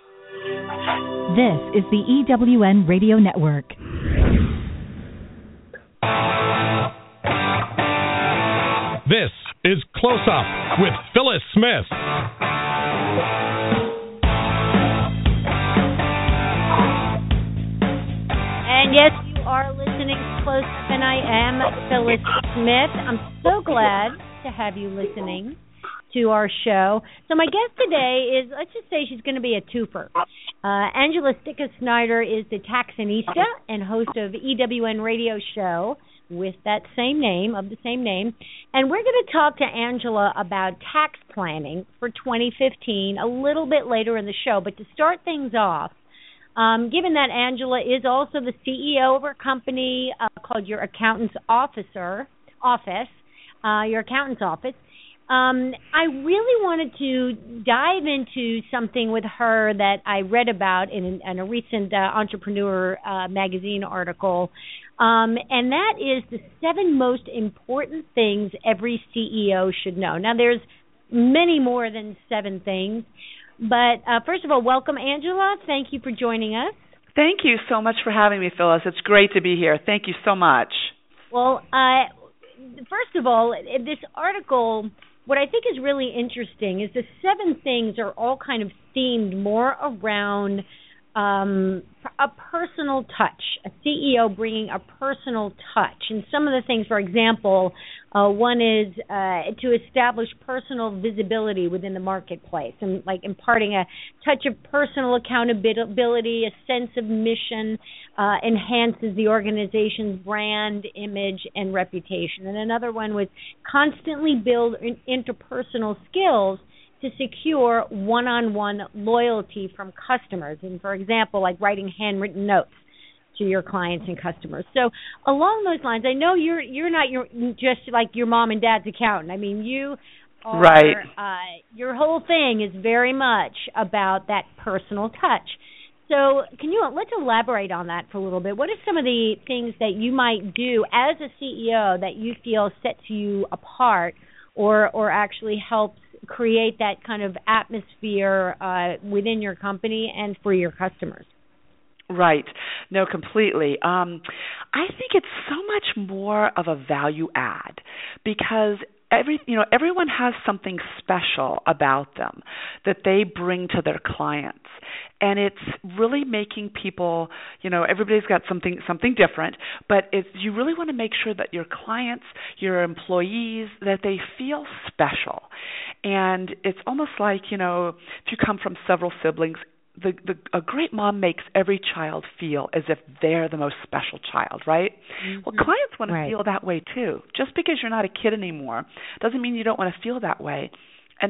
This is the EWN Radio Network. This is Close Up with Phyllis Smith. And yes, you are listening to Close Up, and I am Phyllis Smith. I'm so glad to have you listening to our show. So my guest today is, let's just say she's going to be a twofer. Angela Sticka-Snyder is the taxonista and host of EWN Radio Show with that same name, of the same name. And we're going to talk to Angela about tax planning for 2015 a little bit later in the show. But to start things off, given that Angela is also the CEO of her company called Your Accountant's Office, Your Accountant's Office, I really wanted to dive into something with her that I read about in a recent Entrepreneur magazine article, and that is the 7 most important things every CEO should know. Now, there's many more than 7 things, but first of all, welcome, Angela. Thank you for joining us. Thank you so much for having me, Phyllis. It's great to be here. Thank you so much. Well, first of all, this article, what I think is really interesting is the 7 things are all kind of themed more around a personal touch, a CEO bringing a personal touch. And some of the things, for example, one is to establish personal visibility within the marketplace and like imparting a touch of personal accountability, a sense of mission, enhances the organization's brand, image, and reputation. And another one was constantly build interpersonal skills to secure one-on-one loyalty from customers. And for example, like writing handwritten notes to your clients and customers. So along those lines, I know you're not just like your mom and dad's accountant. I mean, you are, right. Your whole thing is very much about that personal touch. So let's elaborate on that for a little bit. What are some of the things that you might do as a CEO that you feel sets you apart or actually helps create that kind of atmosphere within your company and for your customers? Right. No, completely. I think it's so much more of a value add because everyone has something special about them that they bring to their clients. And it's really making people, everybody's got something different, but you really want to make sure that your clients, your employees, that they feel special. And it's almost like, if you come from several siblings, a great mom makes every child feel as if they're the most special child, right? Mm-hmm. Well, clients want to feel that way too. Just because you're not a kid anymore doesn't mean you don't want to feel that way. And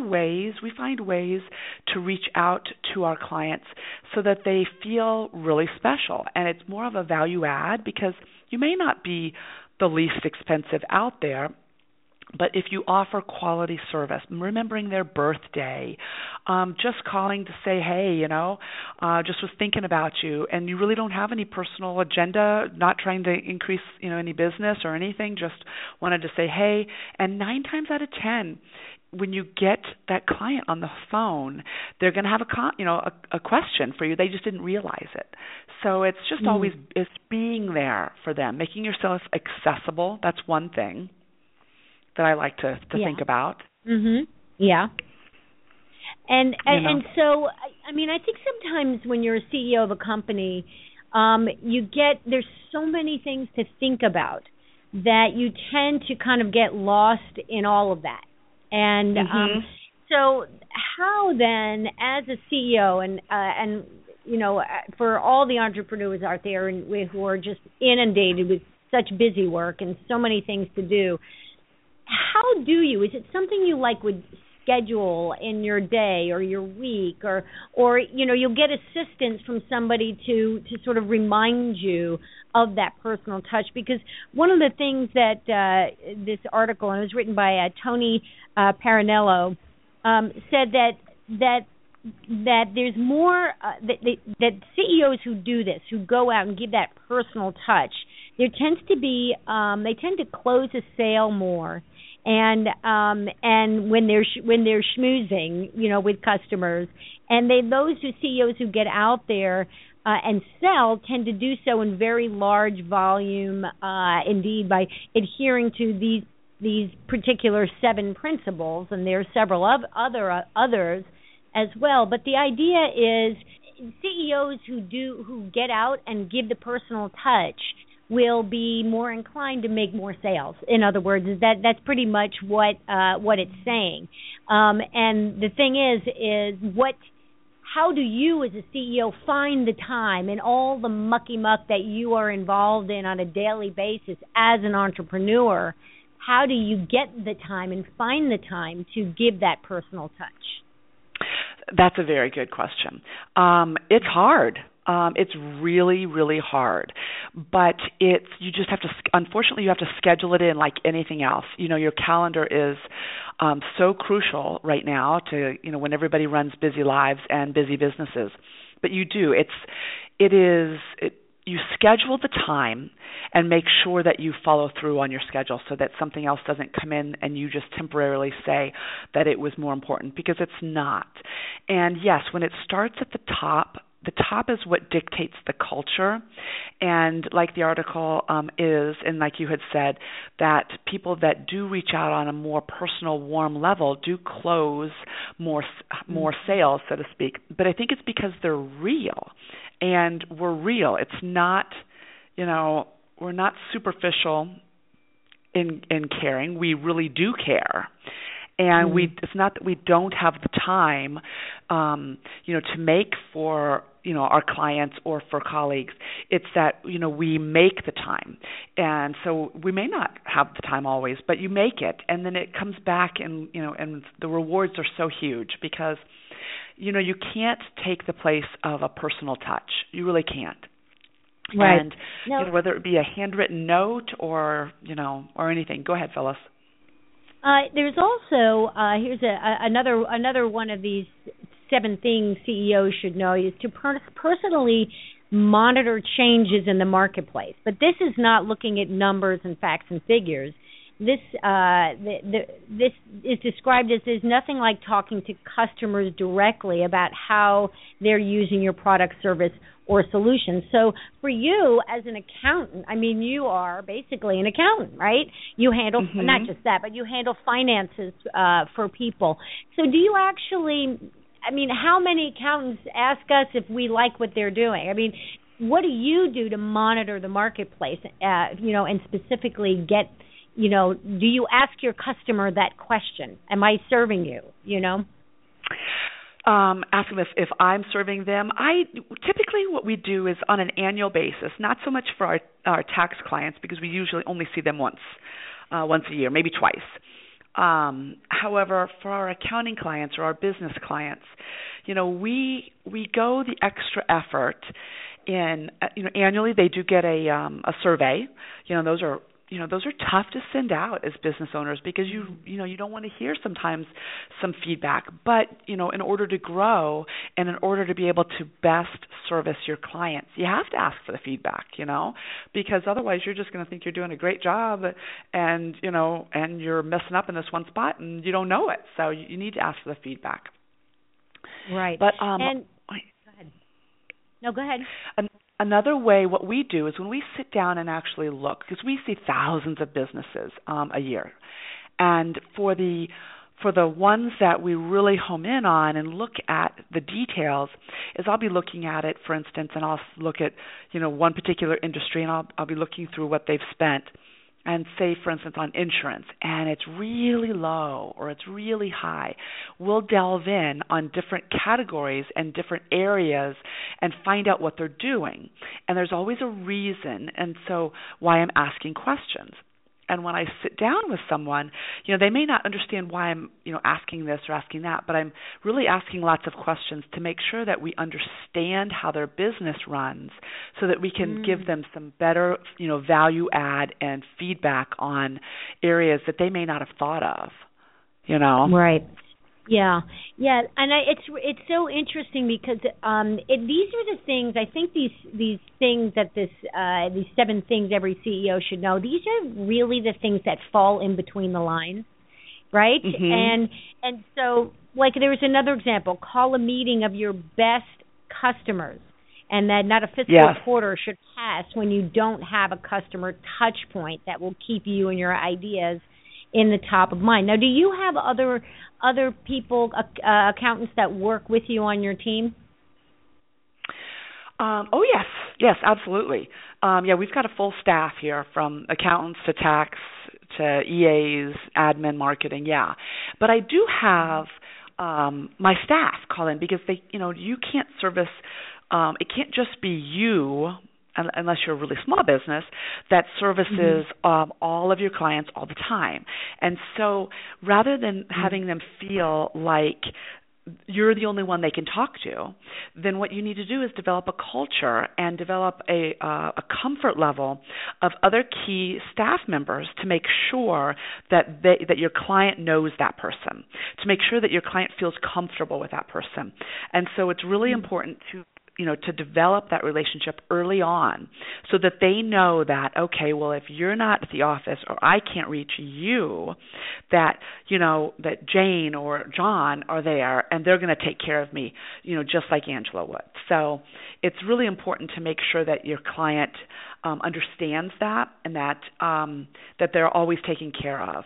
we find ways to reach out to our clients so that they feel really special. And it's more of a value add because you may not be the least expensive out there, but if you offer quality service, remembering their birthday, just calling to say, hey, just was thinking about you, and you really don't have any personal agenda, not trying to increase, any business or anything, just wanted to say, hey, and 9 times out of 10, when you get that client on the phone, they're going to have a question for you. They just didn't realize it. So it's just always it's being there for them, making yourself accessible. That's one thing that I like to think about. Mm-hmm. Yeah. And so, I mean, I think sometimes when you're a CEO of a company, there's so many things to think about that you tend to kind of get lost in all of that. And so how then, as a CEO, and for all the entrepreneurs out there who are just inundated with such busy work and so many things to do, how is it something you would schedule in your day or your week, or you'll get assistance from somebody to sort of remind you of that personal touch? Because one of the things that this article, and it was written by Tony Parinello, said that there's more that CEOs who do this, who go out and give that personal touch, there tends to be they tend to close a sale more and when they're schmoozing, with customers, and those CEOs who get out there and sell tend to do so in very large volume, indeed, by adhering to these particular 7 principles, and there are several others as well. But the idea is CEOs who get out and give the personal touch will be more inclined to make more sales. In other words, that's pretty much what it's saying. And the thing is how do you as a CEO find the time in all the mucky muck that you are involved in on a daily basis as an entrepreneur? How do you get the time and find the time to give that personal touch? That's a very good question. It's hard. It's really, really hard. But you just have to, unfortunately, you have to schedule it in like anything else. Your calendar is so crucial right now to, when everybody runs busy lives and busy businesses. But you do. You schedule the time and make sure that you follow through on your schedule so that something else doesn't come in and you just temporarily say that it was more important, because it's not. And yes, when it starts at the top is what dictates the culture. And like the article is, and like you had said, that people that do reach out on a more personal, warm level do close more sales, so to speak. But I think it's because they're real. And we're real. It's not, we're not superficial in caring. We really do care. And it's not that we don't have the time, to make for, our clients or for colleagues. It's that, we make the time. And so we may not have the time always, but you make it. And then it comes back and, and the rewards are so huge because, you can't take the place of a personal touch. You really can't. Right. And whether it be a handwritten note or, or anything. Go ahead, Phyllis. There's also here's another one of these 7 things CEOs should know is to personally monitor changes in the marketplace. But this is not looking at numbers and facts and figures. This this is described as there's nothing like talking to customers directly about how they're using your product, service, or solution. So for you as an accountant, you are basically an accountant, right? You handle not just that, but you handle finances for people. So do you actually, how many accountants ask us if we like what they're doing? What do you do to monitor the marketplace, and specifically get, do you ask your customer that question? Am I serving you, Ask them if I'm serving them. Typically what we do is on an annual basis, not so much for our tax clients because we usually only see them once a year, maybe twice. However, for our accounting clients or our business clients, we go the extra effort in, annually they do get a survey. Those are tough to send out as business owners because you don't want to hear sometimes some feedback. But, in order to grow and in order to be able to best service your clients, you have to ask for the feedback, because otherwise you're just going to think you're doing a great job and you're messing up in this one spot and you don't know it. So you need to ask for the feedback. Right. But go ahead. No, go ahead. Another way, what we do is when we sit down and actually look, because we see thousands of businesses a year, and for the ones that we really home in on and look at the details, is I'll be looking at it, for instance, and I'll look at one particular industry, and I'll be looking through what they've spent. And say, for instance, on insurance, and it's really low or it's really high, we'll delve in on different categories and different areas and find out what they're doing. And there's always a reason, and so why I'm asking questions. And when I sit down with someone, they may not understand why I'm, asking this or asking that, but I'm really asking lots of questions to make sure that we understand how their business runs so that we can give them some better, value add and feedback on areas that they may not have thought of, Right. Yeah, and it's so interesting because these are the things I think these things that these 7 things every CEO should know. These are really the things that fall in between the lines. right? Mm-hmm. And so, like, there's another example. Call a meeting of your best customers, and that not a fiscal quarter should pass when you don't have a customer touch point that will keep you and your ideas in the top of mind. Now, do you have other people, accountants that work with you on your team? Oh, yes, absolutely. We've got a full staff here, from accountants to tax to EAs, admin, marketing, But I do have my staff call in, because you can't service, it can't just be you, unless you're a really small business, that services all of your clients all the time. And so rather than having them feel like you're the only one they can talk to, then what you need to do is develop a culture and develop a comfort level of other key staff members to make sure that your client knows that person, to make sure that your client feels comfortable with that person. And so it's really important to develop that relationship early on, so that they know that, okay, well, if you're not at the office or I can't reach you, that Jane or John are there and they're going to take care of me, just like Angela would. So it's really important to make sure that your client understands that, and that they're always taken care of.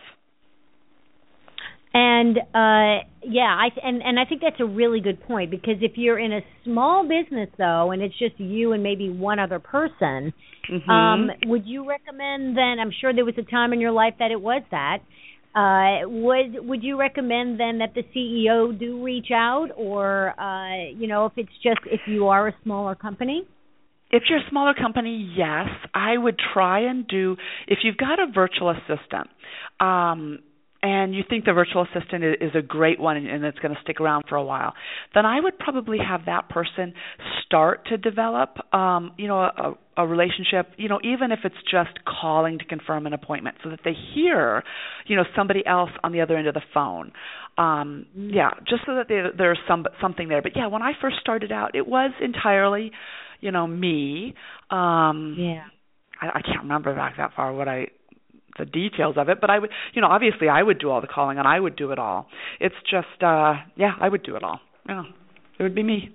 And I think that's a really good point, because if you're in a small business, though, and it's just you and maybe one other person, would you recommend then, I'm sure there was a time in your life that it was that, would you recommend then that the CEO do reach out, or, if you are a smaller company? If you're a smaller company, yes, I would try and if you've got a virtual assistant, and you think the virtual assistant is a great one and it's going to stick around for a while, then I would probably have that person start to develop, a relationship, even if it's just calling to confirm an appointment, so that they hear, somebody else on the other end of the phone. Just so that there's something there. But when I first started out, it was entirely, me. I can't remember back that far the details of it, but I would, obviously I would do all the calling and I would do it all. It's just, I would do it all. Yeah, it would be me.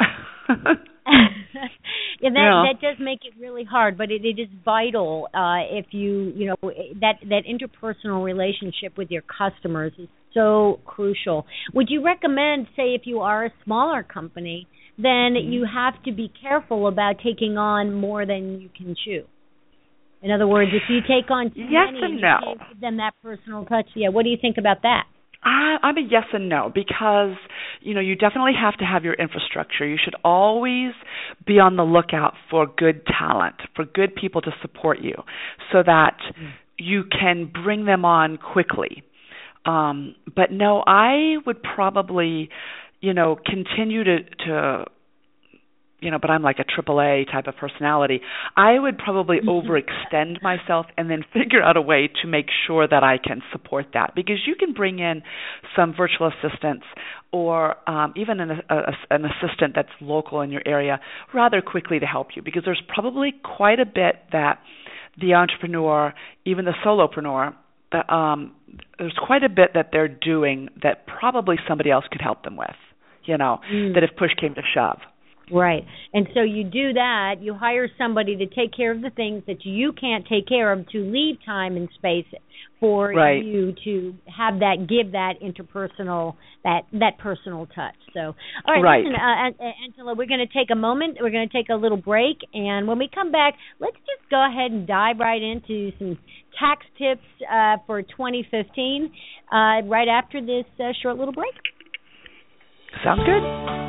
That does make it really hard, but it is vital if that interpersonal relationship with your customers is so crucial. Would you recommend, say, if you are a smaller company, then you have to be careful about taking on more than you can chew? In other words, if you take on too many and you can't give them that personal touch, what do you think about that? I'm a yes and no, because, you definitely have to have your infrastructure. You should always be on the lookout for good talent, for good people to support you, so that you can bring them on quickly. But no, I would probably, continue to but I'm like a AAA type of personality. I would probably overextend myself and then figure out a way to make sure that I can support that. Because you can bring in some virtual assistants or even an assistant that's local in your area rather quickly to help you, because there's probably quite a bit that the entrepreneur, even the solopreneur, there's quite a bit that they're doing that probably somebody else could help them with, that if push came to shove. Right. And so you do that, you hire somebody to take care of the things that you can't take care of, to leave time and space for you to have that, give that interpersonal, that personal touch. So, all right. Listen, Angela, we're going to take a moment. We're going to take a little break. And when we come back, let's just go ahead and dive right into some tax tips for 2015 right after this short little break. Sounds good.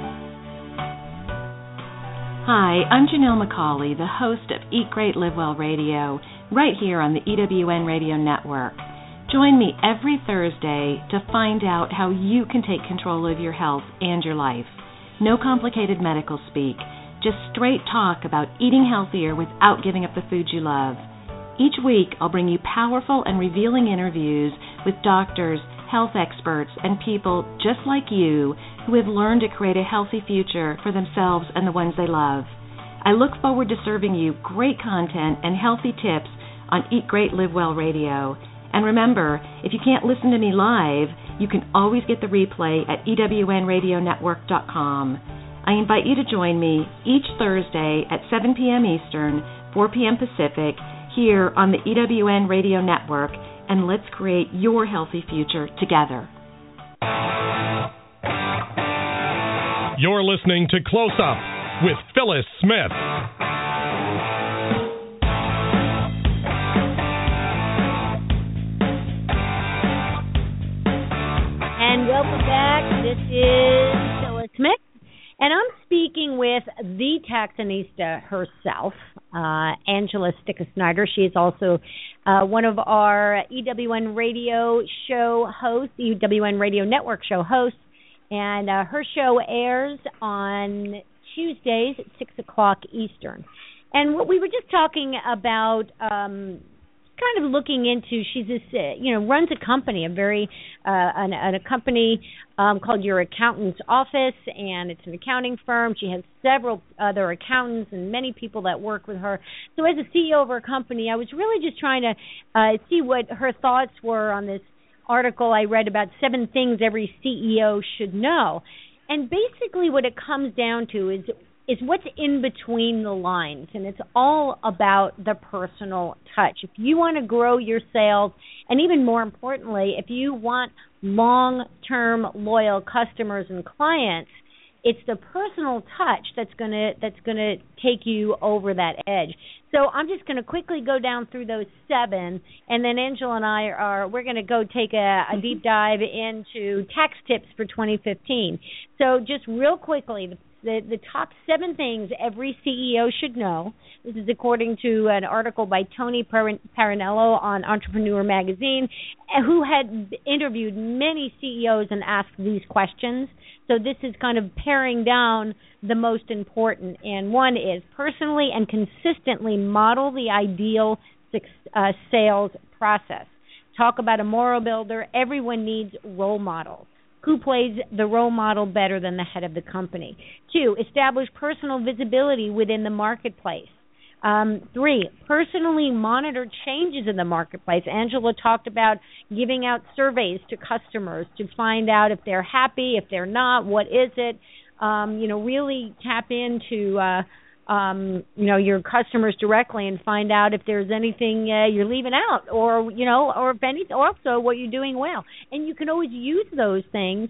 Hi, I'm Janelle McCauley, the host of Eat Great, Live Well Radio, right here on the EWN Radio Network. Join me every Thursday to find out how you can take control of your health and your life. No complicated medical speak, just straight talk about eating healthier without giving up the food you love. Each week, I'll bring you powerful and revealing interviews with doctors, health experts, and people just like you who have learned to create a healthy future for themselves and the ones they love. I look forward to serving you great content and healthy tips on Eat Great, Live Well Radio. And remember, if you can't listen to me live, you can always get the replay at ewnradionetwork.com. I invite you to join me each Thursday at 7 p.m. Eastern, 4 p.m. Pacific, here on the EWN Radio Network, and let's create your healthy future together. You're listening to Close Up with Phyllis Smith. And welcome back. This is Phyllis Smith, and I'm speaking with the Taxonista herself, Angela Sticker-Snyder. She is also one of our EWN Radio show hosts, the EWN Radio Network show hosts, and her show airs on Tuesdays at 6 o'clock Eastern. And what we were just talking about, kind of looking into, she's this, runs a company, a company called Your Accountant's Office, and it's an accounting firm. She has several other accountants and many people that work with her. So as a CEO of her company, I was really just trying to see what her thoughts were on this article I read about 7 things every CEO should know. And basically what it comes down to is what's in between the lines, and it's all about the personal touch. If you want to grow your sales, and even more importantly, if you want long-term loyal customers and clients, it's the personal touch that's going to take you over that edge. So I'm just going to quickly go down through those 7, and then Angela and we're going to go take a deep dive into tax tips for 2015. So just real quickly, the top 7 things every CEO should know. This is according to an article by Tony Parinello on Entrepreneur Magazine, who had interviewed many CEOs and asked these questions. So this is kind of paring down the most important. And one is personally and consistently model the ideal sales process. Talk about a moral builder. Everyone needs role models. Who plays the role model better than the head of the company? 2, establish personal visibility within the marketplace. 3, personally monitor changes in the marketplace. Angela talked about giving out surveys to customers to find out if they're happy, if they're not, what is it. Really tap into your customers directly and find out if there's anything you're leaving out, or if anything, also what you're doing well. And you can always use those things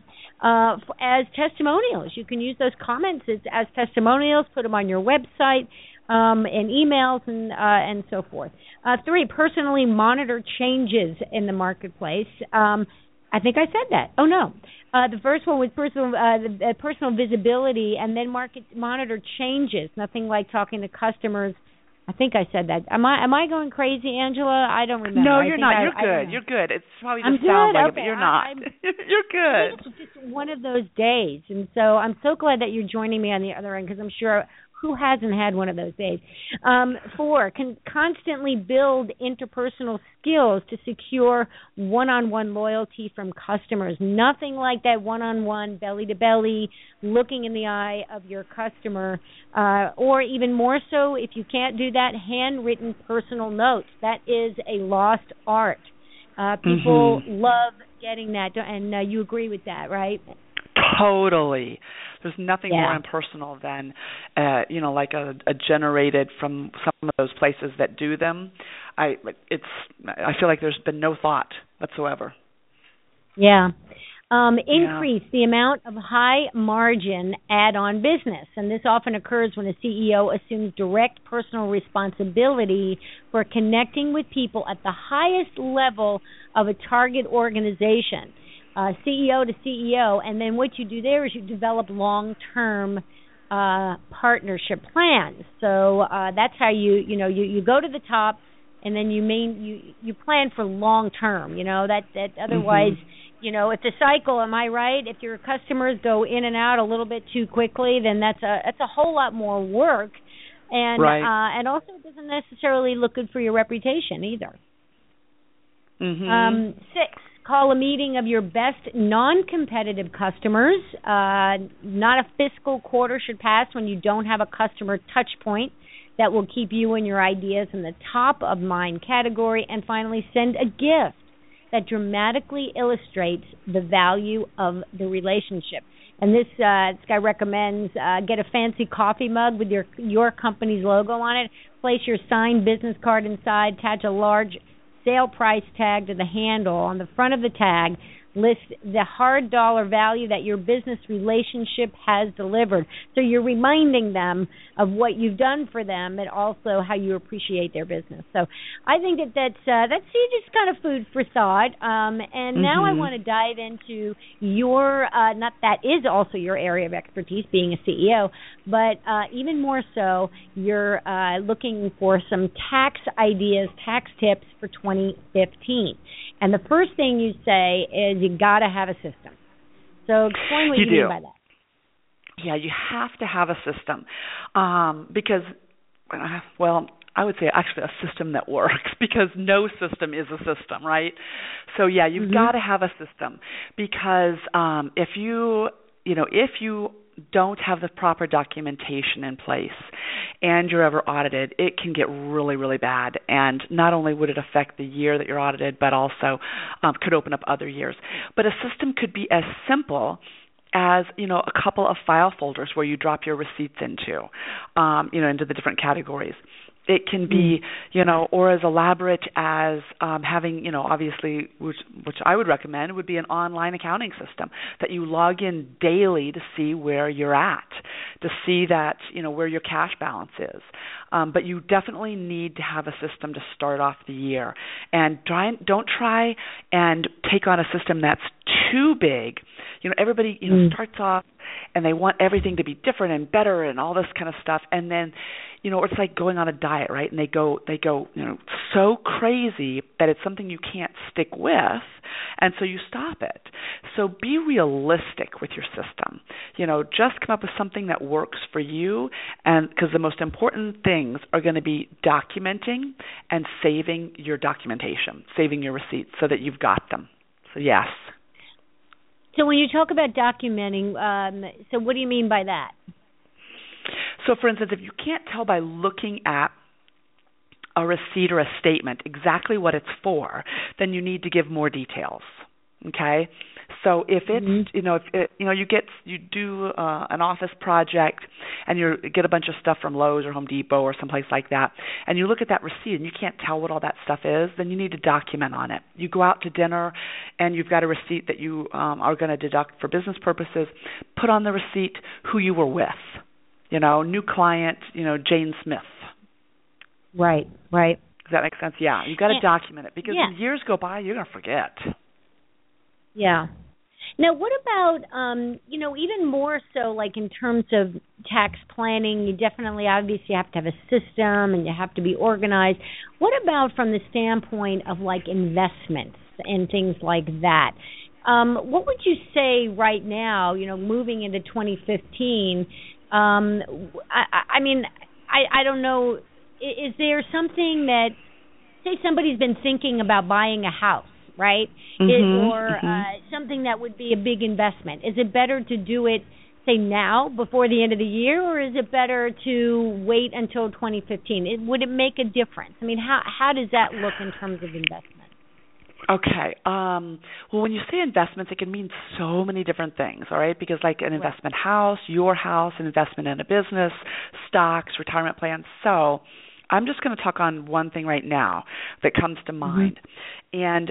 as testimonials. You can use those comments as testimonials, put them on your website, and emails and so forth. 3, personally monitor changes in the marketplace. I think I said that. Oh, no. The first one was personal visibility, and then monitor changes. Nothing like talking to customers. I think I said that. Am I going crazy, Angela? I don't remember. No, you're not. You're good. It's probably just sounds like it, but you're not. You're good. It's just one of those days, and so I'm so glad that you're joining me on the other end, because I'm sure who hasn't had one of those days. 4, can constantly build interpersonal skills to secure one-on-one loyalty from customers. Nothing like that one-on-one, belly-to-belly, looking in the eye of your customer, or even more so, if you can't do that, handwritten personal notes. That is a lost art. People love getting that, and you agree with that, right? Totally. There's nothing more impersonal than, like a generated from some of those places that do them. I feel like there's been no thought whatsoever. Yeah. Increase the amount of high margin add-on business. And this often occurs when a CEO assumes direct personal responsibility for connecting with people at the highest level of a target organization. CEO to CEO, and then what you do there is you develop long-term partnership plans. So that's how you go to the top, and then you plan for long-term. That otherwise, if the cycle, am I right? If your customers go in and out a little bit too quickly, then that's a whole lot more work, and and also it doesn't necessarily look good for your reputation either. 6. Call a meeting of your best non-competitive customers. Not a fiscal quarter should pass when you don't have a customer touch point that will keep you and your ideas in the top of mind category. And finally, send a gift. that dramatically illustrates the value of the relationship. And this guy recommends get a fancy coffee mug with your company's logo on it, place your signed business card inside, attach a large sale price tag to the handle. On the front of the tag, list the hard dollar value that your business relationship has delivered. So you're reminding them of what you've done for them and also how you appreciate their business. So I think that's just kind of food for thought. And now I want to dive into your, not that is also your area of expertise, being a CEO, but even more so, you're looking for some tax ideas, tax tips for 2015. And the first thing you say is you got to have a system. So explain what you mean by that. Yeah, you have to have a system because, well, I would say actually a system that works, because no system is a system, right? So yeah, you've got to have a system, because if you don't have the proper documentation in place and you're ever audited, it can get really, really bad. And not only would it affect the year that you're audited, but also could open up other years. But a system could be as simple as, a couple of file folders where you drop your receipts into, into the different categories. It can be, or as elaborate as having, obviously, which I would recommend, would be an online accounting system that you log in daily to see where you're at, to see that, where your cash balance is. But you definitely need to have a system to start off the year. And don't try and take on a system that's too big. Everybody, starts off and they want everything to be different and better and all this kind of stuff. And then, it's like going on a diet, right? And they go, so crazy that it's something you can't stick with, and so you stop it. So be realistic with your system. Just come up with something that works for you, and because the most important things are going to be documenting and saving your documentation, saving your receipts so that you've got them. So yes. So when you talk about documenting, so what do you mean by that? So, for instance, if you can't tell by looking at a receipt or a statement exactly what it's for, then you need to give more details. Okay? So if it's you do an office project and you get a bunch of stuff from Lowe's or Home Depot or someplace like that, and you look at that receipt and you can't tell what all that stuff is, then you need to document on it. You go out to dinner and you've got a receipt that you are going to deduct for business purposes. Put on the receipt who you were with. New client, Jane Smith. Right. Does that make sense? Yeah, you've got to document it, because when years go by, you're going to forget. Yeah. Now, what about, even more so, like in terms of tax planning, you definitely, obviously, have to have a system and you have to be organized. What about from the standpoint of, like, investments and things like that? What would you say right now, moving into 2015, I mean, I don't know, is there something that, say somebody's been thinking about buying a house, right? Something that would be a big investment. Is it better to do it, say, now before the end of the year, or is it better to wait until 2015? Would it make a difference? I mean, how does that look in terms of investment? Okay. Well, when you say investments, it can mean so many different things, all right? Because like an investment house, your house, an investment in a business, stocks, retirement plans. So I'm just going to talk on one thing right now that comes to mind. And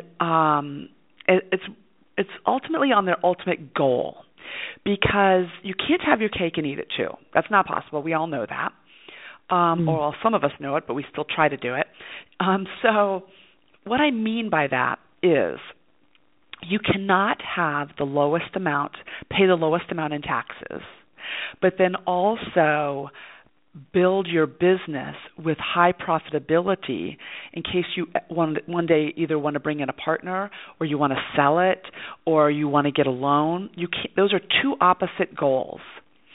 it's ultimately on their ultimate goal, because you can't have your cake and eat it too. That's not possible. We all know that. Or some of us know it, but we still try to do it. So what I mean by that is you cannot have pay the lowest amount in taxes, but then also build your business with high profitability in case you one day either want to bring in a partner, or you want to sell it, or you want to get a loan. Those are two opposite goals.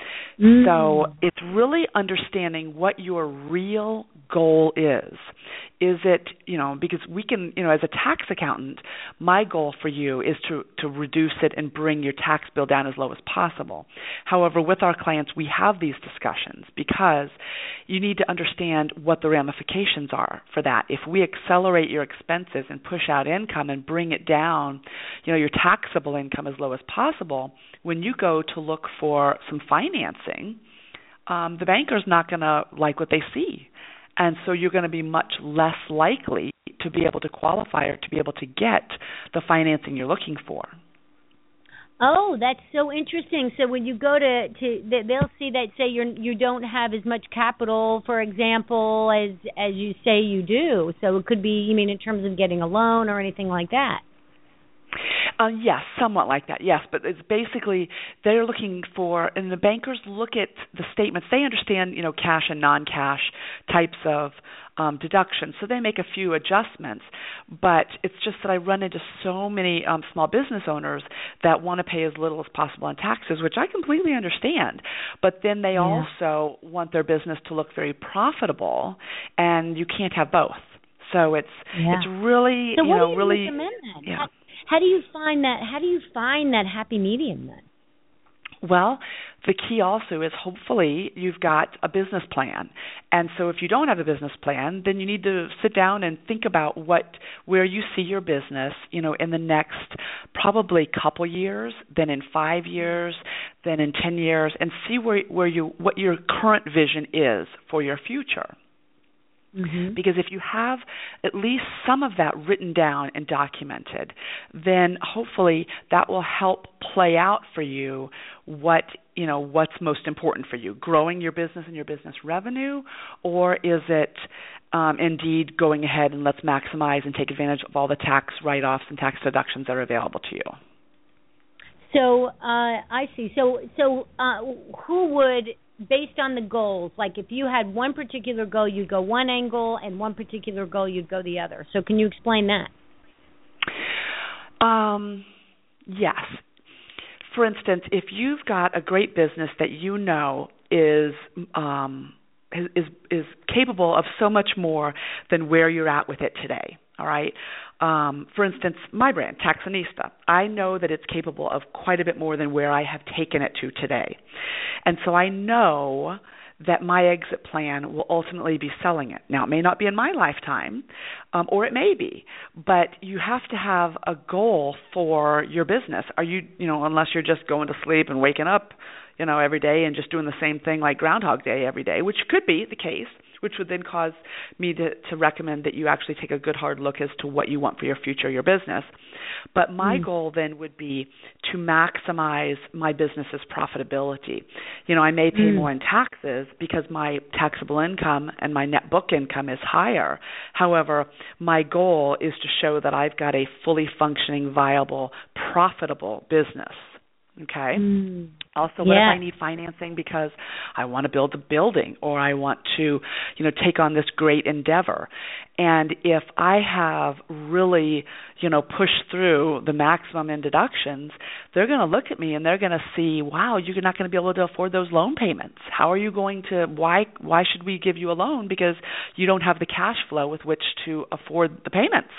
So it's really understanding what your real goal is. is it, because we can, as a tax accountant, my goal for you is to reduce it and bring your tax bill down as low as possible. However, with our clients, we have these discussions because you need to understand what the ramifications are for that. If we accelerate your expenses and push out income and bring it down, your taxable income as low as possible, when you go to look for some financing, the banker's not going to like what they see. And so you're going to be much less likely to be able to qualify or to be able to get the financing you're looking for. Oh, that's so interesting. So when you go to they'll see that, say you don't have as much capital, for example, as you say you do. So it could be, you mean in terms of getting a loan or anything like that? Yes, somewhat like that, yes. But it's basically they're looking for, and the bankers look at the statements. They understand, cash and non-cash types of deductions, so they make a few adjustments. But it's just that I run into so many small business owners that want to pay as little as possible in taxes, which I completely understand. But then they also want their business to look very profitable, and you can't have both. So it's really, so what do you really recommend then? Yeah. How do you find that? How do you find that happy medium then? Well, the key also is hopefully you've got a business plan. And so if you don't have a business plan, then you need to sit down and think about where you see your business, in the next probably couple years, then in 5 years, then in 10 years, and see what your current vision is for your future. Mm-hmm. Because if you have at least some of that written down and documented, then hopefully that will help play out for you what's most important for you, growing your business and your business revenue, or is it indeed going ahead and let's maximize and take advantage of all the tax write-offs and tax deductions that are available to you? So I see. So who would, based on the goals, like if you had one particular goal, you'd go one angle, and one particular goal, you'd go the other. So can you explain that? Yes. For instance, if you've got a great business that is capable of so much more than where you're at with it today, all right? For instance, my brand, Taxonista, I know that it's capable of quite a bit more than where I have taken it to today. And so I know that my exit plan will ultimately be selling it. Now, it may not be in my lifetime, or it may be, but you have to have a goal for your business. Are you, unless you're just going to sleep and waking up, every day and just doing the same thing like Groundhog Day every day, which could be the case, which would then cause me to recommend that you actually take a good hard look as to what you want for your future, your business. But my goal then would be to maximize my business's profitability. I may pay more in taxes because my taxable income and my net book income is higher. However, my goal is to show that I've got a fully functioning, viable, profitable business. Okay. Also, what if I need financing because I want to build a building or I want to, take on this great endeavor? And if I have really, pushed through the maximum in deductions, they're going to look at me and they're going to see, wow, you're not going to be able to afford those loan payments. How are you going to, why should we give you a loan? Because you don't have the cash flow with which to afford the payments.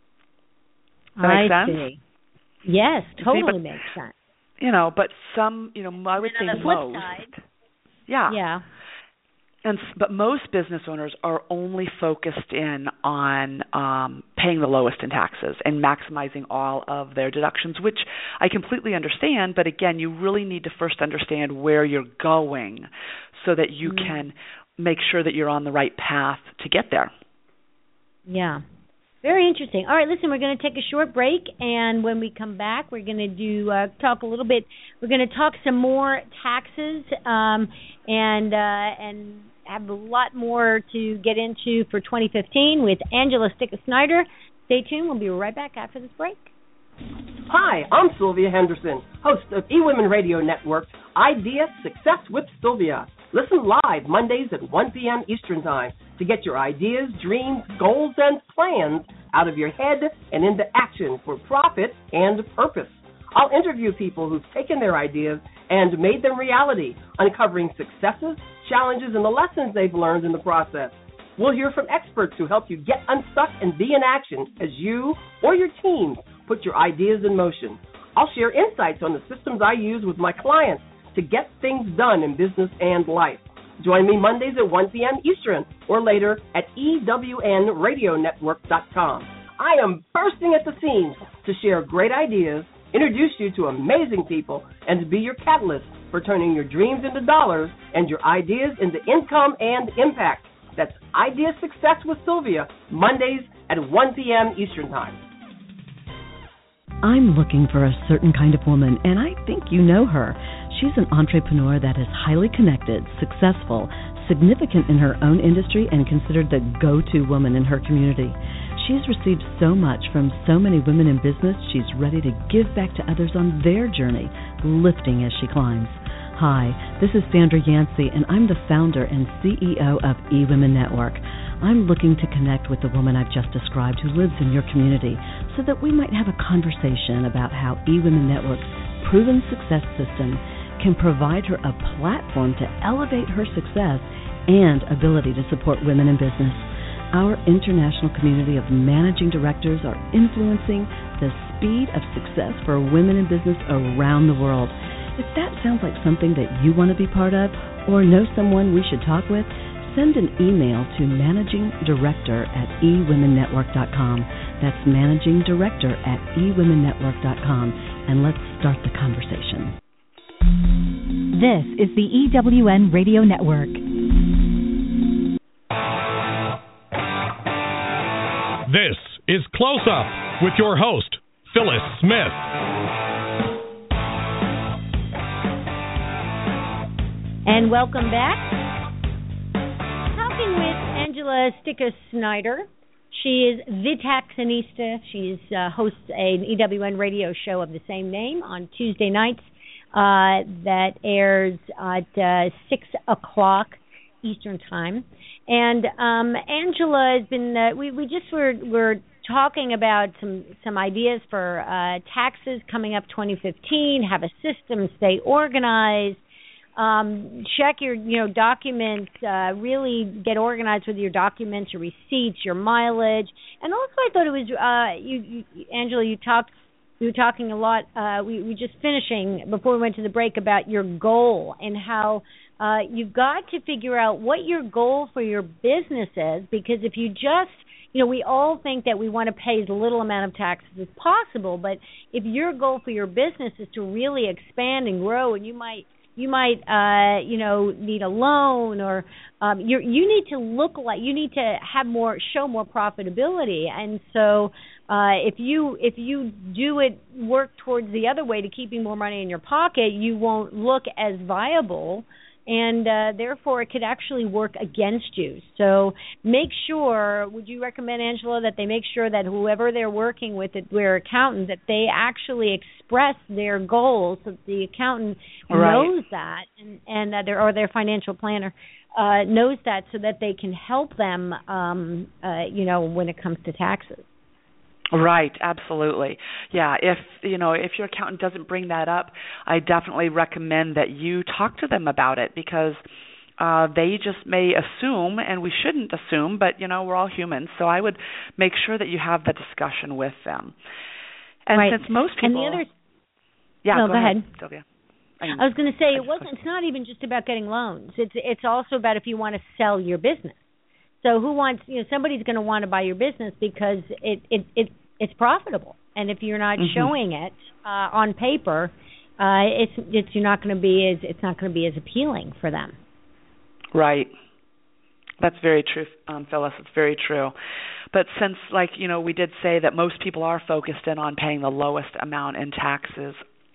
Does that make sense? See. Yes, totally makes sense. But some, I would say on the most. Flip side, yeah. But most business owners are only focused in on paying the lowest in taxes and maximizing all of their deductions, which I completely understand. But again, you really need to first understand where you're going so that you can make sure that you're on the right path to get there. Yeah. Very interesting. All right, listen, we're going to take a short break, and when we come back, we're going to talk a little bit. We're going to talk some more taxes and have a lot more to get into for 2015 with Angela Sticka-Snyder. Stay tuned. We'll be right back after this break. Hi, I'm Sylvia Henderson, host of eWomen Radio Network's Idea Success with Sylvia. Listen live Mondays at 1 p.m. Eastern Time to get your ideas, dreams, goals, and plans out of your head and into action for profit and purpose. I'll interview people who've taken their ideas and made them reality, uncovering successes, challenges, and the lessons they've learned in the process. We'll hear from experts who help you get unstuck and be in action as you or your team put your ideas in motion. I'll share insights on the systems I use with my clients to get things done in business and life. Join me Mondays at 1 p.m. Eastern or later at EWNRadioNetwork.com. I am bursting at the seams to share great ideas, introduce you to amazing people, and to be your catalyst for turning your dreams into dollars and your ideas into income and impact. That's Idea Success with Sylvia, Mondays at 1 p.m. Eastern Time. I'm looking for a certain kind of woman, and I think you know her. She's an entrepreneur that is highly connected, successful, significant in her own industry, and considered the go-to woman in her community. She's received so much from so many women in business, she's ready to give back to others on their journey, lifting as she climbs. Hi, this is Sandra Yancey, and I'm the founder and CEO of eWomen Network. I'm looking to connect with the woman I've just described who lives in your community so that we might have a conversation about how eWomen Network's proven success system can provide her a platform to elevate her success and ability to support women in business. Our international community of managing directors are influencing the speed of success for women in business around the world. If that sounds like something that you want to be part of or know someone we should talk with, send an email to managingdirector@ewomennetwork.com. That's managingdirector@ewomennetwork.com, and let's start the conversation. This is the EWN Radio Network. This is Close Up with your host, Phyllis Smith. And welcome back. Talking with Angela Sticka-Snyder. She is the Taxonista. She hosts an EWN radio show of the same name on Tuesday nights that airs at 6 o'clock Eastern Time. And Angela has been, we just were talking about some ideas for taxes coming up 2015, have a system, stay organized, check your documents, really get organized with your documents, your receipts, your mileage. And also I thought it was, Angela, we were talking a lot, we were just finishing before we went to the break about your goal and how you've got to figure out what your goal for your business is, because if you just, we all think that we want to pay as little amount of taxes as possible, but if your goal for your business is to really expand and grow, and you might need a loan, or you need to show more profitability. And so if you work towards the other way to keeping more money in your pocket, you won't look as viable, and therefore it could actually work against you. So make sure, would you recommend, Angela, that they make sure that whoever they're working with, their accountant, that they actually express their goals so that the accountant knows that, and their financial planner knows that, so that they can help them, when it comes to taxes. Right, absolutely. Yeah, if your accountant doesn't bring that up, I definitely recommend that you talk to them about it, because they just may assume, and we shouldn't assume, but we're all humans, so I would make sure that you have the discussion with them. And right. Since most people, and the other, go ahead, Sylvia. I was going to say it's not even just about getting loans. It's also about if you want to sell your business. So who wants, somebody's going to want to buy your business because it's profitable, and if you're not showing it on paper, it's not going to be as appealing for them. Right. That's very true, Phyllis. It's very true. But since, we did say that most people are focused in on paying the lowest amount in taxes,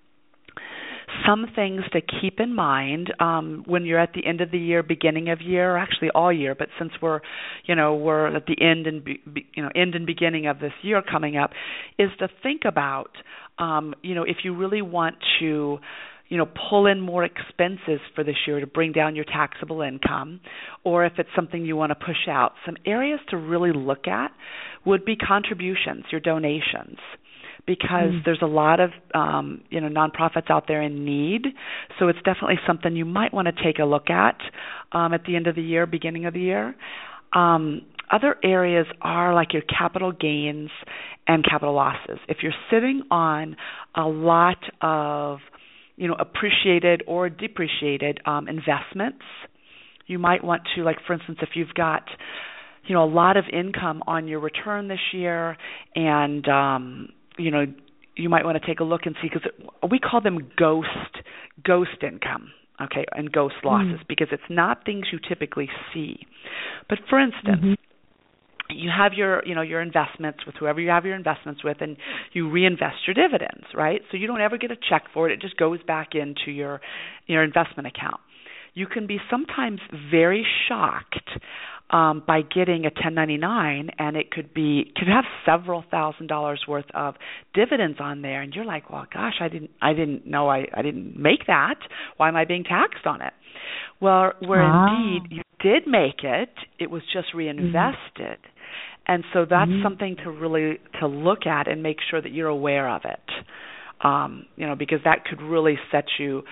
some things to keep in mind when you're at the end of the year, beginning of year, or actually all year, but since we're at the end and beginning of this year coming up, is to think about if you really want to pull in more expenses for this year to bring down your taxable income, or if it's something you want to push out. Some areas to really look at would be contributions, your donations, because there's a lot of nonprofits out there in need. So it's definitely something you might want to take a look at the end of the year, beginning of the year. Other areas are like your capital gains and capital losses. If you're sitting on a lot of, appreciated or depreciated investments, you might want to, like, for instance, if you've got, a lot of income on your return this year, and you might want to take a look and see, because we call them ghost income, okay, and ghost losses, because it's not things you typically see. But for instance, you have your investments with whoever you have your investments with, and you reinvest your dividends, right? So you don't ever get a check for it. It just goes back into your investment account. You can be sometimes very shocked by getting a 1099, and it could have several $1,000s worth of dividends on there, and you're like, well, gosh, I didn't know I didn't make that. Why am I being taxed on it? Well, where indeed you did make it, it was just reinvested. And so that's something to look at and make sure that you're aware of it. Because that could really set you,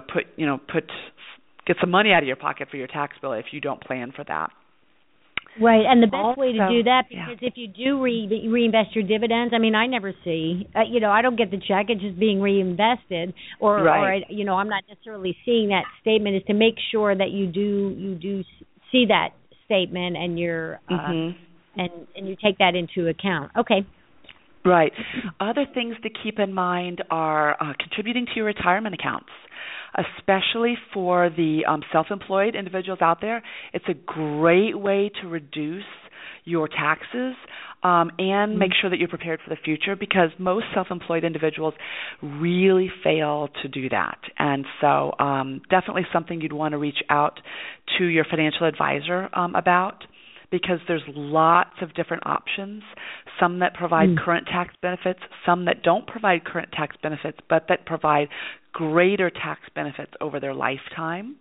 get some money out of your pocket for your tax bill if you don't plan for that. Right, and the best way to do that, because if you do reinvest your dividends, I never see, I don't get the check, it's just being reinvested, or I'm not necessarily seeing that statement, is to make sure that you do see that statement and you're and you take that into account. Okay. Right. Other things to keep in mind are contributing to your retirement accounts, especially for the self-employed individuals out there. It's a great way to reduce your taxes and make sure that you're prepared for the future, because most self-employed individuals really fail to do that. And so definitely something you'd want to reach out to your financial advisor about, because there's lots of different options, some that provide current tax benefits, some that don't provide current tax benefits, but that provide greater tax benefits over their lifetime.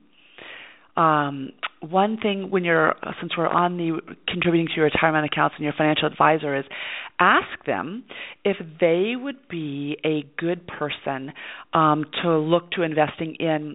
One thing since we're on the contributing to your retirement accounts and your financial advisor, is ask them if they would be a good person to look to investing in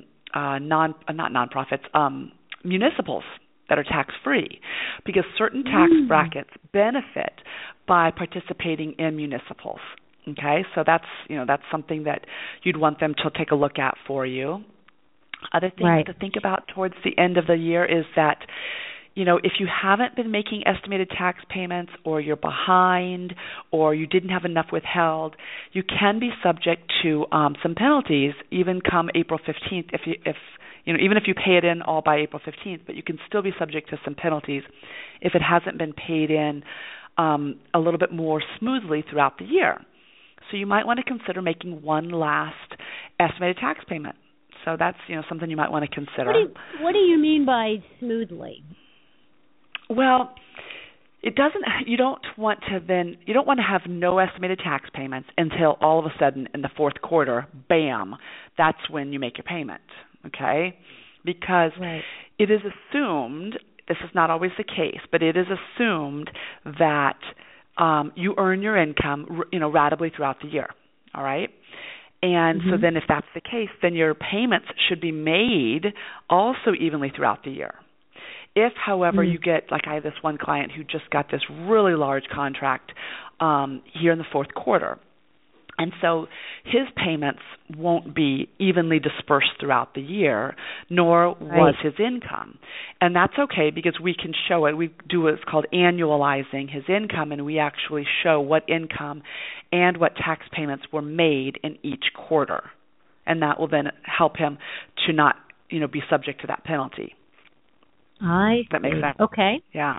municipals that are tax-free, because certain tax brackets benefit by participating in municipals. Okay, so that's something that you'd want them to take a look at for you. Other things to think about towards the end of the year is that, if you haven't been making estimated tax payments, or you're behind, or you didn't have enough withheld, you can be subject to some penalties even come April 15th even if you pay it in all by April 15th, but you can still be subject to some penalties if it hasn't been paid in a little bit more smoothly throughout the year. So you might want to consider making one last estimated tax payment. So that's something you might want to consider. What do you mean by smoothly? Well, you don't want to have no estimated tax payments until all of a sudden in the fourth quarter, bam, that's when you make your payment. Okay? Because it is assumed, this is not always the case, but it is assumed that you earn your income, ratably throughout the year. All right? And so then if that's the case, then your payments should be made also evenly throughout the year. If, however, you get, like I have this one client who just got this really large contract here in the fourth quarter, and so his payments won't be evenly dispersed throughout the year, nor was his income. And that's okay, because we can show it. We do what's called annualizing his income, and we actually show what income and what tax payments were made in each quarter. And that will then help him to not, be subject to that penalty. That makes sense. Okay. Yeah.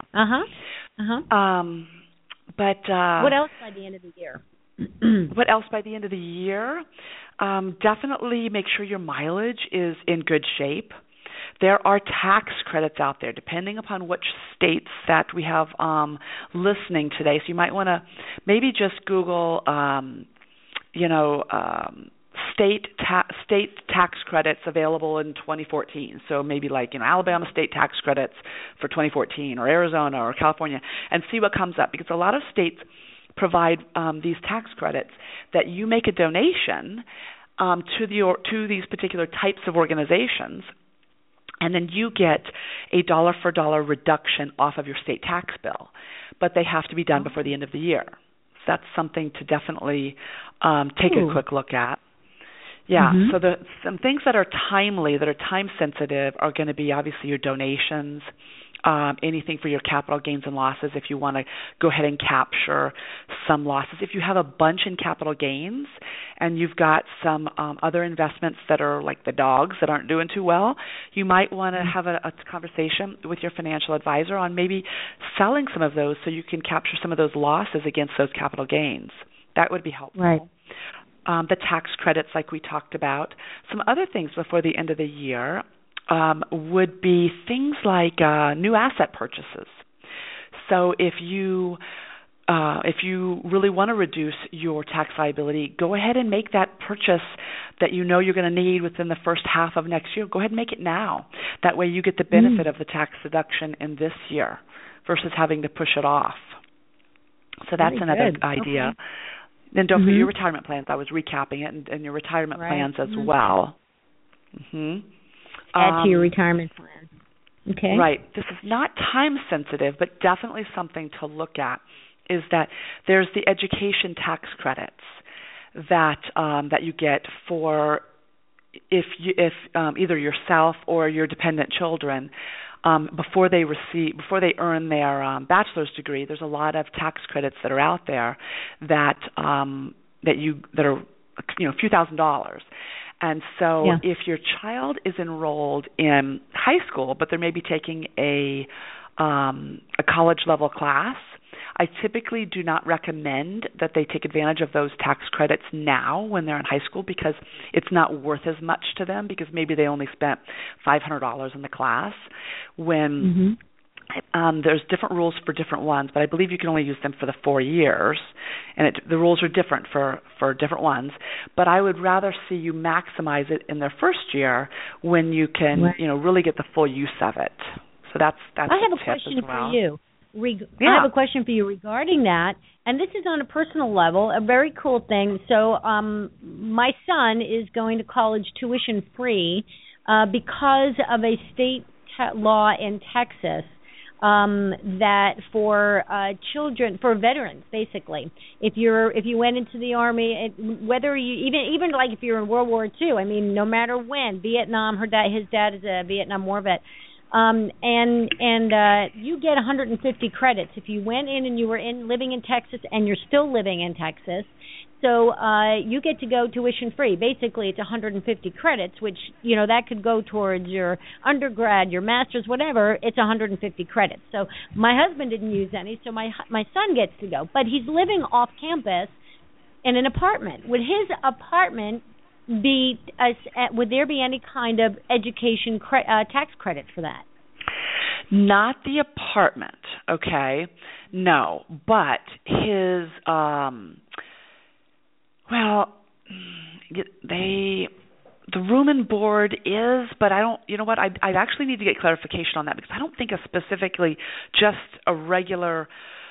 But what else by the end of the year? What else by the end of the year? Definitely make sure your mileage is in good shape. There are tax credits out there, depending upon which states that we have listening today. So you might want to maybe just Google, state tax credits available in 2014. So maybe like Alabama state tax credits for 2014, or Arizona or California, and see what comes up, because a lot of states provide these tax credits that you make a donation to these particular types of organizations, And then you get a dollar for dollar reduction off of your state tax bill. But they have to be done before the end of the year. So that's something to definitely take a quick look at. Yeah, so some things that are timely, that are time sensitive, are going to be obviously your donations, anything for your capital gains and losses if you want to go ahead and capture some losses. If you have a bunch in capital gains and you've got some other investments that are like the dogs that aren't doing too well, you might want to have a conversation with your financial advisor on maybe selling some of those so you can capture some of those losses against those capital gains. That would be helpful. Right. The tax credits like we talked about. Some other things before the end of the year would be things like new asset purchases. So if you really want to reduce your tax liability, go ahead and make that purchase that you know you're going to need within the first half of next year. Go ahead and make it now. That way you get the benefit of the tax deduction in this year versus having to push it off. So that's another idea. Okay. Then don't forget your retirement plans. I was recapping it, and your retirement plans as well. Add to your retirement plan. Okay. Right. This is not time sensitive, but definitely something to look at. Is that there's the education tax credits that you get for if either yourself or your dependent children before they earn their bachelor's degree. There's a lot of tax credits that are out there that are a few $1,000s. And so if your child is enrolled in high school, but they're maybe taking a college level class, I typically do not recommend that they take advantage of those tax credits now when they're in high school because it's not worth as much to them because maybe they only spent $500 in the class when there's different rules for different ones, but I believe you can only use them for the 4 years, and the rules are different for different ones. But I would rather see you maximize it in their first year when you can really get the full use of it. So that's I have a question for you. I have a question for you regarding that, and this is on a personal level, a very cool thing. So my son is going to college tuition free because of a state law in Texas that for children, for veterans, basically, if you went into the Army, whether you even like if you're in World War II, I mean, no matter when, Vietnam, his dad is a Vietnam War vet. And you get 150 credits if you went in and you were living in Texas and you're still living in Texas. So you get to go tuition free. Basically, it's 150 credits, which that could go towards your undergrad, your master's, whatever. It's 150 credits. So my husband didn't use any, so my son gets to go, but he's living off campus in an apartment. Would his apartment would there be any kind of education tax credit for that? Not the apartment, okay? No, but his the room and board is, but I don't. You know what? I actually need to get clarification on that because I don't think it's specifically just a regular.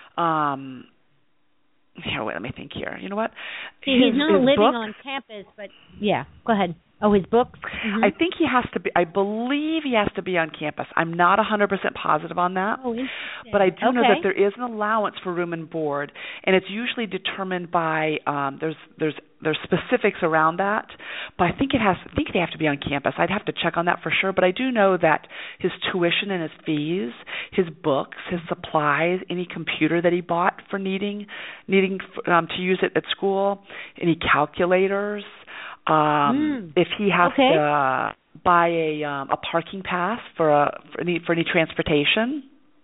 Here, wait, let me think here. You know what? He's not living on campus, but go ahead. Oh, his books? Mm-hmm. I think he has to be, I believe he has to be on campus. I'm not 100% positive on that. Oh, but I do know that there is an allowance for room and board, and it's usually determined by, there's specifics around that, but I think they have to be on campus. I'd have to check on that for sure, but I do know that his tuition and his fees, his books, his supplies, any computer that he bought for needing to use it at school, any calculators, if he has to buy a parking pass for any transportation.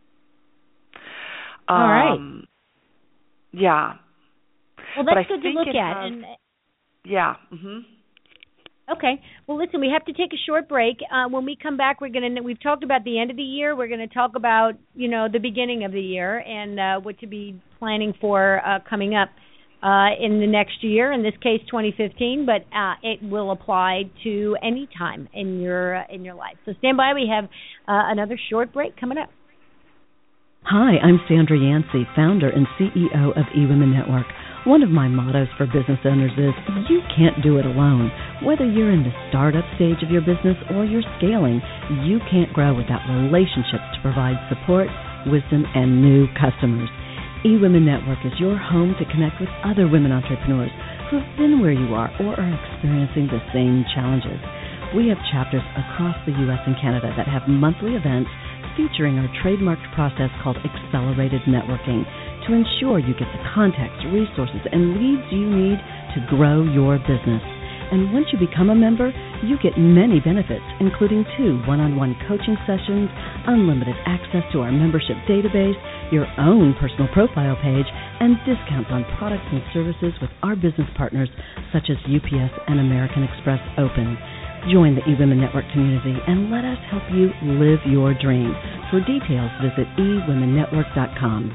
All right. Yeah. Well, that's good to look at. Yeah. Mm-hmm. Okay. Well, listen, we have to take a short break. When we come back, we've talked about the end of the year. We're going to talk about the beginning of the year and what to be planning for coming up in the next year, in this case 2015, but it will apply to any time in your life. So stand by. We have another short break coming up. Hi, I'm Sandra Yancey, founder and CEO of eWomen Network. One of my mottos for business owners is, you can't do it alone. Whether you're in the startup stage of your business or you're scaling, you can't grow without relationships to provide support, wisdom, and new customers. eWomen Network is your home to connect with other women entrepreneurs who have been where you are or are experiencing the same challenges. We have chapters across the U.S. and Canada that have monthly events featuring our trademarked process called Accelerated Networking to ensure you get the context, resources, and leads you need to grow your business. And once you become a member, you get many benefits, including 2 one-on-one coaching sessions, unlimited access to our membership database, your own personal profile page, and discounts on products and services with our business partners such as UPS and American Express Open. Join the eWomen Network community and let us help you live your dream. For details, visit eWomenNetwork.com.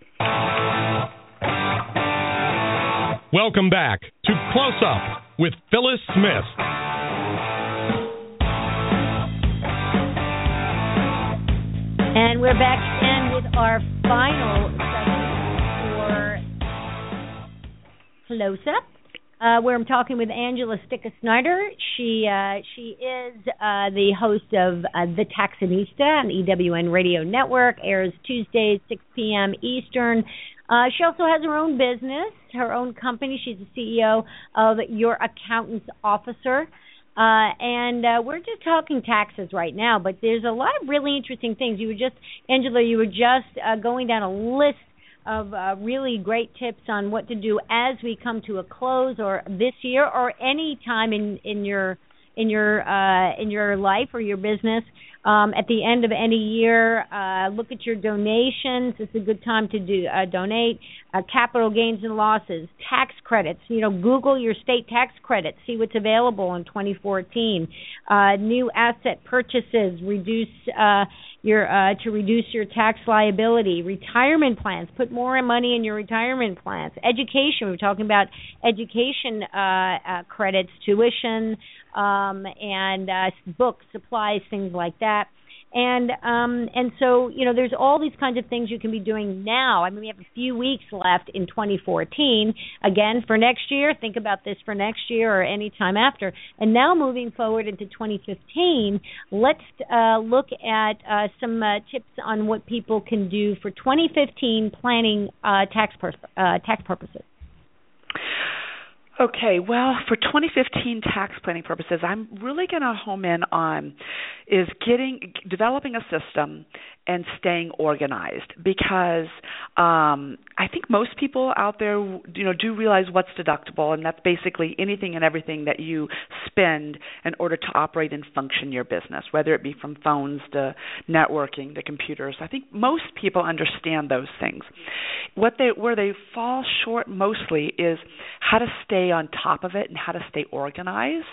Welcome back to Close Up with Phyllis Smith. And we're back again with our final segment for Close Up. Where I'm talking with Angela Sticka-Snyder. She is the host of The Taxonista on EWN Radio Network. Airs Tuesdays, 6 p.m. Eastern. She also has her own business, her own company. She's the CEO of Your Accountant's Officer. And we're just talking taxes right now, but there's a lot of really interesting things. Angela, you were just going down a list of really great tips on what to do as we come to a close, or this year, or any time in your life or your business. At the end of any year, look at your donations. It's a good time to do donate. Capital gains and losses, tax credits. Google your state tax credits. See what's available in 2014. New asset purchases. Reduce your tax liability. Retirement plans. Put more money in your retirement plans. Education. We're talking about education credits, tuition, and books, supplies, things like that. And so, there's all these kinds of things you can be doing now. I mean, we have a few weeks left in 2014. Again, for next year, think about this for next year or any time after. And now moving forward into 2015, let's look at some tips on what people can do for 2015 planning tax purposes. Okay, well, for 2015 tax planning purposes, I'm really going to home in on developing a system and staying organized, because I think most people out there, do realize what's deductible, and that's basically anything and everything that you spend in order to operate and function your business, whether it be from phones to networking to computers. I think most people understand those things. Where they fall short mostly is how to stay on top of it and how to stay organized.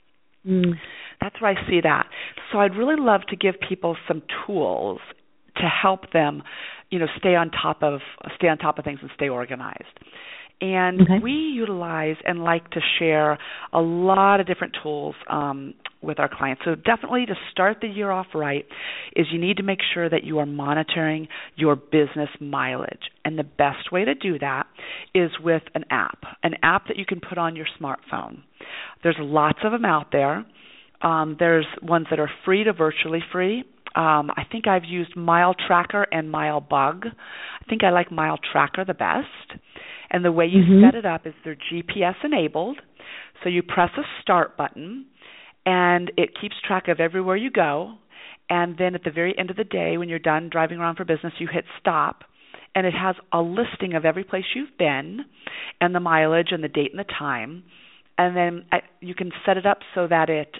That's where I see that. So I'd really love to give people some tools to help them, stay on top of things and stay organized. And we utilize and like to share a lot of different tools with our clients. So definitely, to start the year off right, is you need to make sure that you are monitoring your business mileage. And the best way to do that is with an app that you can put on your smartphone. There's lots of them out there. There's ones that are free to virtually free. I think I've used Mile Tracker and MileBug. I think I like Mile Tracker the best. And the way you set it up is they're GPS enabled. So you press a start button, and it keeps track of everywhere you go. And then at the very end of the day, when you're done driving around for business, you hit stop, and it has a listing of every place you've been and the mileage and the date and the time. And then you can set it up so that it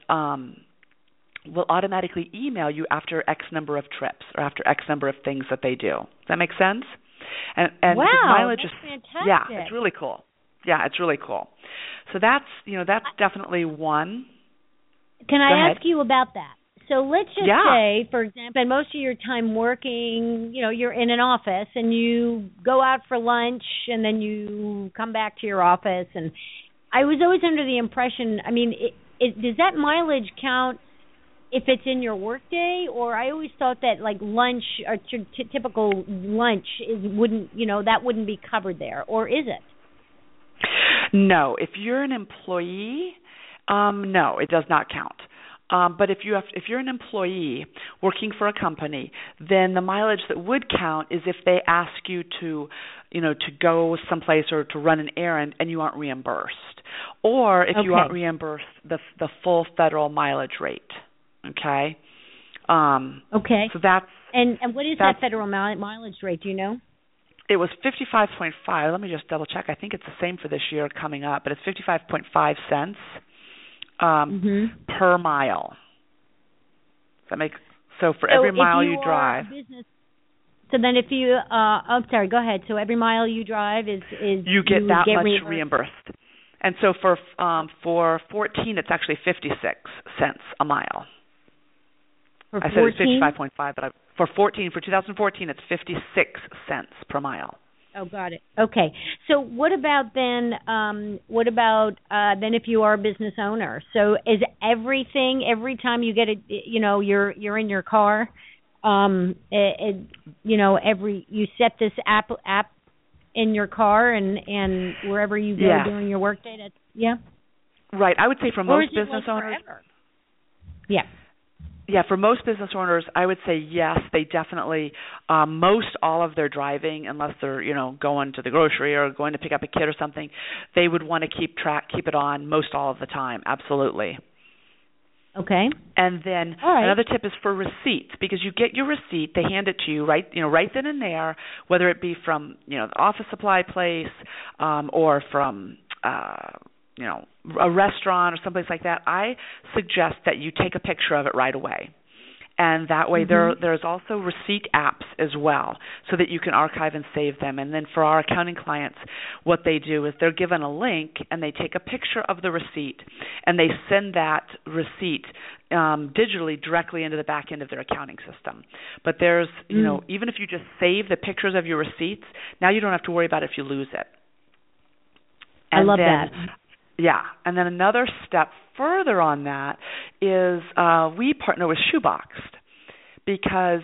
will automatically email you after X number of trips or after X number of things that they do. Does that make sense? And wow, mileage that's fantastic. Yeah, it's really cool. Yeah, it's really cool. So that's definitely one. Can I ask you about that? So let's just say, for example, most of your time working, you're in an office and you go out for lunch and then you come back to your office. And I was always under the impression, does that mileage count if it's in your workday, or I always thought that like lunch or typical lunch wouldn't be covered there, or is it? No, if you're an employee, no, it does not count. But if you're an employee working for a company, then the mileage that would count is if they ask you to go someplace or to run an errand and you aren't reimbursed, or if you aren't reimbursed the full federal mileage rate. Okay. Okay. So that's and what is that federal mileage rate? Do you know? It was 55.5. Let me just double check. I think it's the same for this year coming up, but it's 55.5 cents. Per mile. Does that make so for every mile you drive? So then, if you, I'm sorry, go ahead. So every mile you drive is you get that much reimbursed. And so for 14, it's actually 56 cents a mile. For I said it's 55.5, but for 2014, it's 56 cents per mile. Oh, got it. Okay. So what about then if you are a business owner? So is everything, every time you get you're in your car, you set this app in your car and wherever you go during your workday, Right. I would say for most business owners. Forever? Yeah. Yeah, for most business owners, I would say yes, they definitely, most all of their driving, unless they're, going to the grocery or going to pick up a kid or something, they would want to keep it on most all of the time, absolutely. Okay. And then another tip is for receipts, because you get your receipt, they hand it to you right then and there, whether it be from, the office supply place or from a restaurant or someplace like that. I suggest that you take a picture of it right away. And that way there's also receipt apps as well, so that you can archive and save them. And then for our accounting clients, what they do is they're given a link and they take a picture of the receipt and they send that receipt digitally directly into the back end of their accounting system. But there's, even if you just save the pictures of your receipts, now you don't have to worry about if you lose it. And I love that. Yeah, and then another step further on that is we partner with Shoeboxed, because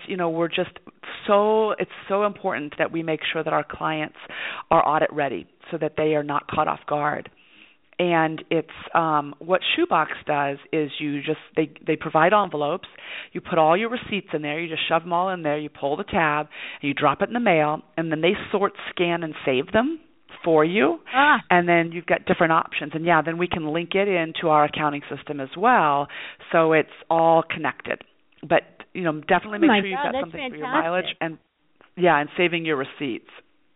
it's so important that we make sure that our clients are audit ready so that they are not caught off guard. And it's what Shoeboxed does is they provide envelopes. You put all your receipts in there. You just shove them all in there. You pull the tab and you drop it in the mail, and then they sort, scan, and save them for you, and then you've got different options. And then we can link it into our accounting system as well, so it's all connected. But definitely make sure you've got something for your mileage and saving your receipts.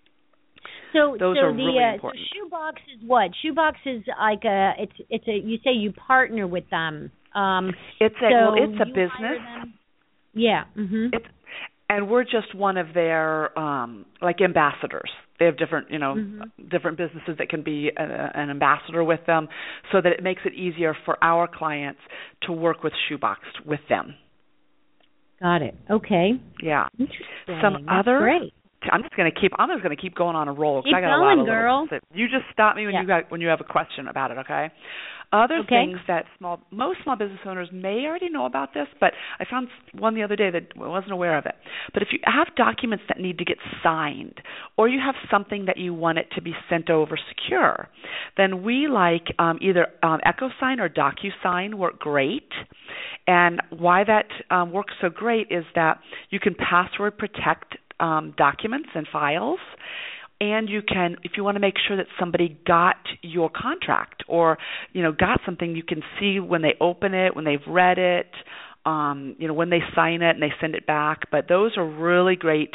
So those are really important. So Shoebox is what? Shoebox is like you say you partner with them. It's a business. Yeah. Mm-hmm. And we're just one of their ambassadors. They have different, different businesses that can be an ambassador with them, so that it makes it easier for our clients to work with Shoeboxed with them. Got it. Okay. Yeah. Interesting. Great. I'm just going to keep going on a roll. Keep I got going, a lot of girl. You just stop me when you have a question about it, okay? Other things that most small business owners may already know about this, but I found one the other day that I wasn't aware of it. But if you have documents that need to get signed, or you have something that you want it to be sent over secure, then we like either EchoSign or DocuSign work great. And why that works so great is that you can password protect documents and files, and you can, if you want to make sure that somebody got your contract or got something, you can see when they open it, when they've read it, when they sign it and they send it back. But those are really great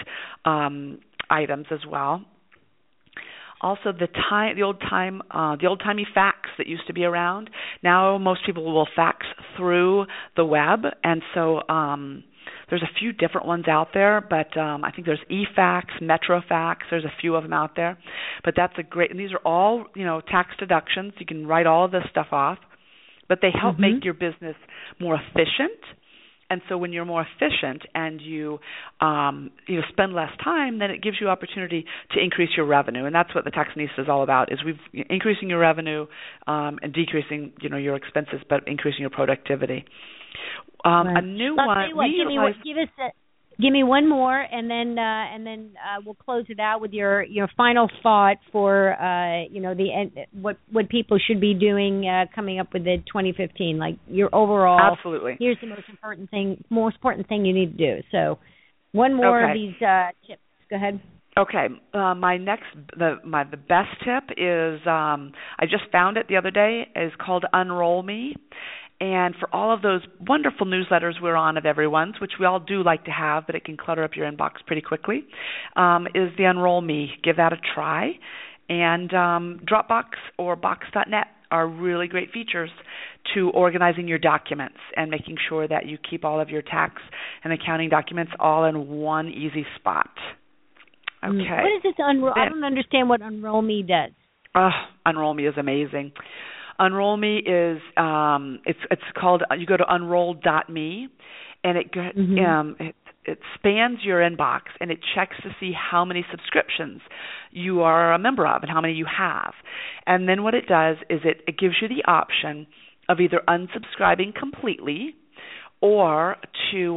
items as well. Also, the old-timey fax that used to be around. Now most people will fax through the web, and so there's a few different ones out there, but I think there's eFax, MetroFax. There's a few of them out there, but that's and these are all tax deductions. You can write all of this stuff off, but they help make your business more efficient, And so when you're more efficient and you spend less time, then it gives you opportunity to increase your revenue. And that's what the Taxinista is all about, is increasing your revenue and decreasing, your expenses, but increasing your productivity. Right. A new one. Give me one more, and then we'll close it out with your final thought for what people should be doing coming up with the 2015, like your overall. Absolutely. Here's the most important thing you need to do. So, one more of these tips. Go ahead. Okay. The best tip is I just found it the other day. Is called Unroll Me. And for all of those wonderful newsletters we're on of everyone's, which we all do like to have, but it can clutter up your inbox pretty quickly, is the Unroll Me. Give that a try. And Dropbox or Box.net are really great features to organizing your documents and making sure that you keep all of your tax and accounting documents all in one easy spot. Okay. What is this Unroll? I don't understand what Unroll Me does. Unroll Me is amazing. Unroll Me is it's called. You go to unroll.me, and it spans your inbox and it checks to see how many subscriptions you are a member of and how many you have. And then what it does is it gives you the option of either unsubscribing completely or to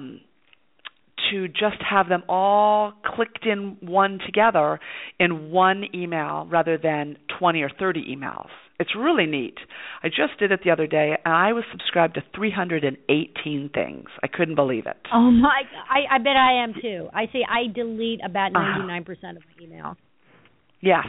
just have them all clicked in one together in one email rather than 20 or 30 emails. It's really neat. I just did it the other day, and I was subscribed to 318 things. I couldn't believe it. Oh, my God. I bet I am, too. I delete about 99% of my emails. Yes.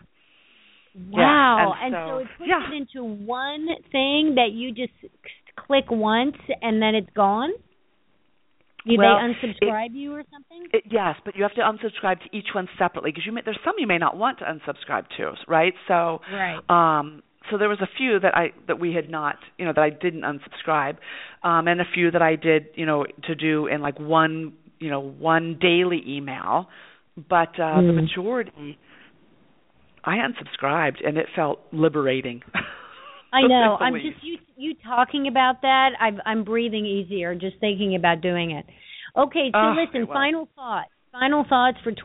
Wow. Yeah. And so it puts it into one thing that you just click once, and then it's gone? They unsubscribe you or something? Yes, but you have to unsubscribe to each one separately because there's some you may not want to unsubscribe to, right? So, so there was a few that we had not, that I didn't unsubscribe, and a few that I did, to do in like one daily email, but the majority I unsubscribed, and it felt liberating. I know. I'm just you talking about that. I'm breathing easier just thinking about doing it. Okay, so listen. Final thoughts. Final thoughts for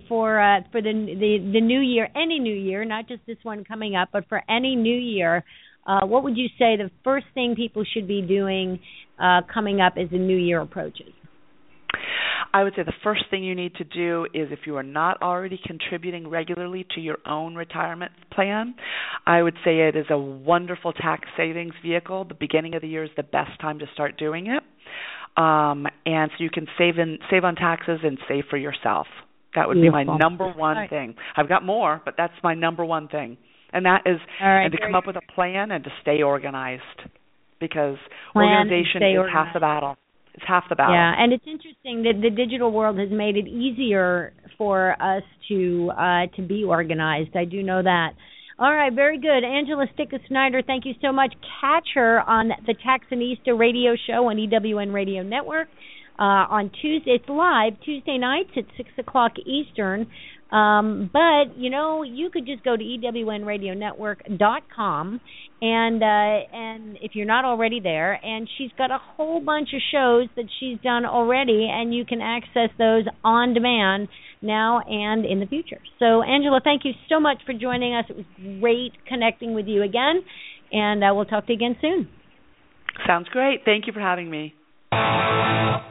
the new year. Any new year, not just this one coming up, but for any new year. What would you say the first thing people should be doing coming up as the new year approaches? I would say the first thing you need to do is, if you are not already contributing regularly to your own retirement plan, I would say it is a wonderful tax savings vehicle. The beginning of the year is the best time to start doing it. And so you can save on taxes and save for yourself. That would be my number one thing. I've got more, but that's my number one thing. And that is and to come up with a plan and to stay organized, because organization is half the battle. It's half the battle. Yeah, and it's interesting that the digital world has made it easier for us to be organized. I do know that. All right, very good. Angela Sticka-Snyder, thank you so much. Catch her on the Taxinista radio show on EWN Radio Network on Tuesday. It's live Tuesday nights at 6 o'clock Eastern. But, you could just go to EWNradionetwork.com and if you're not already there, and she's got a whole bunch of shows that she's done already, and you can access those on demand now and in the future. So, Angela, thank you so much for joining us. It was great connecting with you again, and we'll talk to you again soon. Sounds great. Thank you for having me.